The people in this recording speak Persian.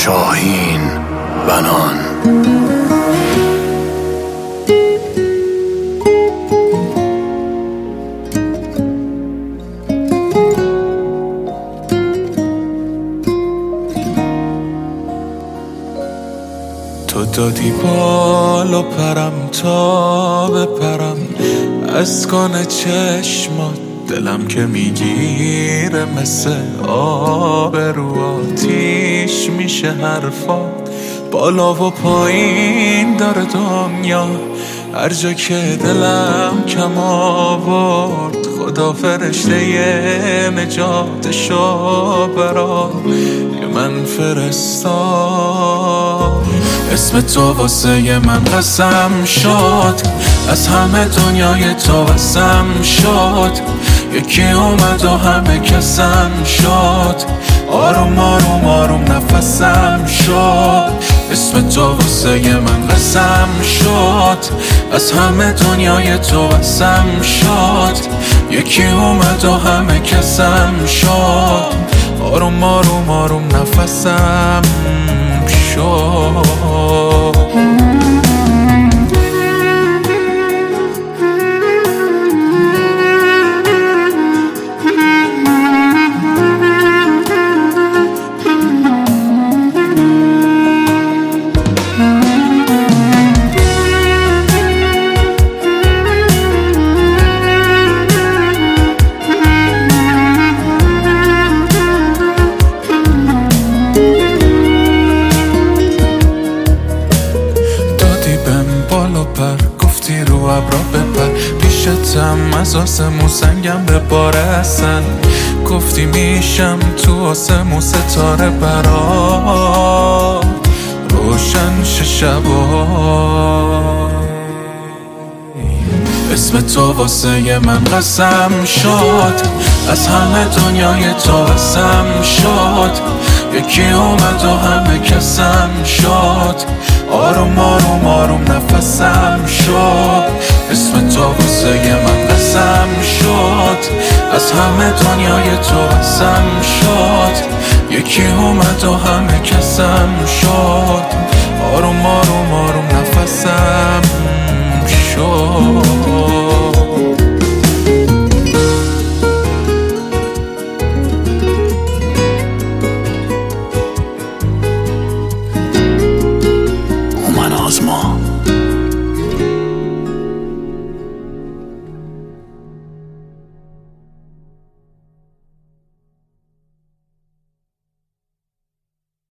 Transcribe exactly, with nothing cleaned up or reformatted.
شاهین بنان. تو دادی بالا پرم تا بپرم از کن چشمات، دلم که میگیره مثل آب رو آتیش میشه حرفات. بالا و پایین داره دنیا، هر جا که دلم کم آورد خدا فرشته یه نجاتشو برای من فرستاد. اسم تو واسه من قسم شد، از همه دنیای تو واسم شد. یکی اومد و همه کسم شد، آروم آروم آروم نفسم شد. اسم تو واسه من قسم شد، از همه دنیای تو واسم شد. یکی اومد و همه کسم شد، آروم آروم آروم نفسم شد. گفتی رو ابرا بپر، پیشتم از آسمون سنگم به باره اصلا. گفتی میشم تو آسمون ستاره برا روشن شه شبا. اسم تو واسه من قسم شد، از همه دنیای تو واسم شد. یکی اومد و همه کسم شد، آروم آروم آروم نفسم شد. اسم تو واسه من قسم شد، از همه دنیای تو واسم شد. یکی اومد و همه کسم شد، آروم آروم آروم نفسم شد.